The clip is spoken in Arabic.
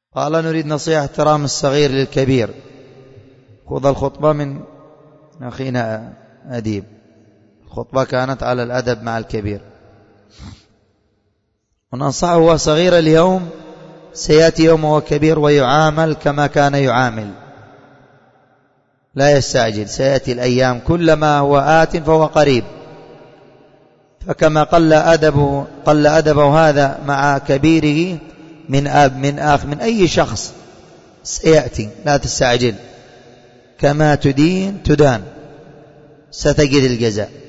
قال نريد نصيحة احترام الصغير للكبير. خذ الخطبة من أخينا أديب، الخطبة كانت على الأدب مع الكبير. وننصحه هو صغير اليوم، سيأتي يوم وهو كبير ويعامل كما كان يعامل، لا يستعجل، سيأتي الأيام كلما هو آت فهو قريب. فكما قل أدبه هذا مع كبيره من أب من أخ من أي شخص سيأتي، لا تستعجل، كما تدين تدان، ستجد الجزاء.